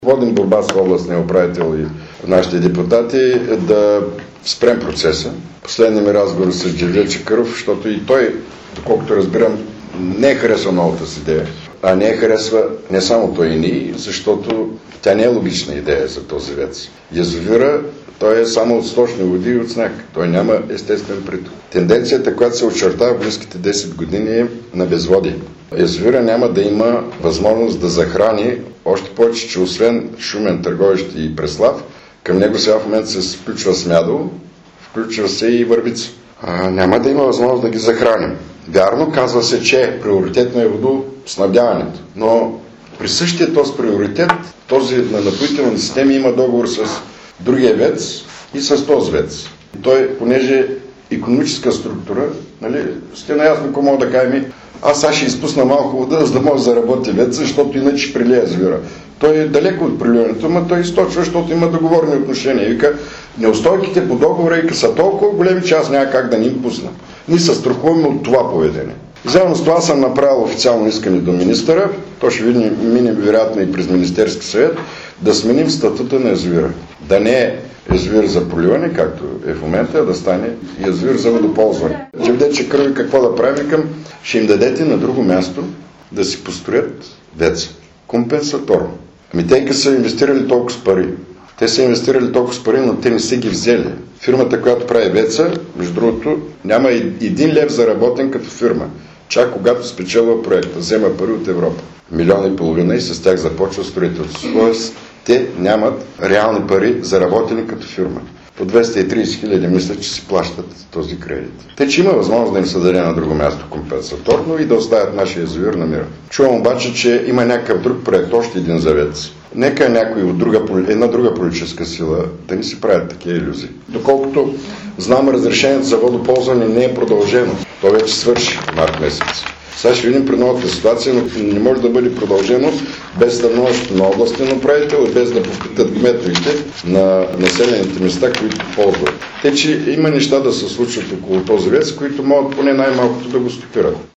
Водим борба с областния управител и нашите депутати да спрем процеса. Последният ми разговор с Джевдет Чакъров, защото и той, доколкото разбирам, не е харесва новата си идея, а не е харесва не само той и ние, защото тя не е логична идея за този ВЕЦ. Язовира, той е само от сточни води и от сняг. Той няма естествен приток. Тенденцията, която се очертава в близките 10 години е на безводие. Язовира няма да има възможност да захрани, още повече, че освен Шумен, Търговище и Преслав, към него сега в момента се включва Смядово, включва се и Върбица. Няма да има възможност да ги захраним. Вярно, казва се, че приоритетно е водоснабдяването, но при същия този приоритет, този на напоителни системи има договор с другия ВЕЦ и с този ВЕЦ. Той, понеже икономическа структура, сте наясно, ако мога да кажем, аз ще изпусна малко вода, за да може да заработи ВЕЦ, защото иначе ще прилие язовира. Той е далеко от приливането, но той източва, защото има договорни отношения. Вика, неустойките по договора са толкова големи, че аз няма как да ни им пусна. Ние се страхуваме от това поведение. Заедно с това съм направил официално искане до министъра, то ще минем вероятно и през Министерски съвет, да сменим статута на язовира. Да не е язовир за проливане, както е в момента, а да стане язовир за водоползване. Джевдет Чакъров, какво да правим? Ще им дадете на друго място да си построят ВЕЦ. Компенсаторно. Те са инвестирали толкова пари. Те са инвестирали толкова пари, но те не са ги взели. Фирмата, която прави ВЕЦ-а, между другото, няма 1 лев заработен като фирма. Чак когато спечелва проекта, взема пари от Европа. 1,5 милиона и с тях започва строителство. Тоест, те нямат реални пари заработени като фирма. По 230 хиляди мисля, че си плащат този кредит. Те, че има възможност да им се даде на друго място компенсаторно и да оставят нашия язовир на мира. Чувам обаче, че има някакъв друг проект, още един за ВЕЦ. Нека някой от една друга политическа сила да ни си правят такива илюзии. Доколкото знам, разрешението за водоползване не е продължено. То вече свърши март месец. Сега ще видим при новата ситуация, но не може да бъде продължено без становището на областен управител и без да попитат кметовете на населените места, които ползват. Те, че има неща да се случват около този ВЕЦ, които могат поне най-малкото да го стопират.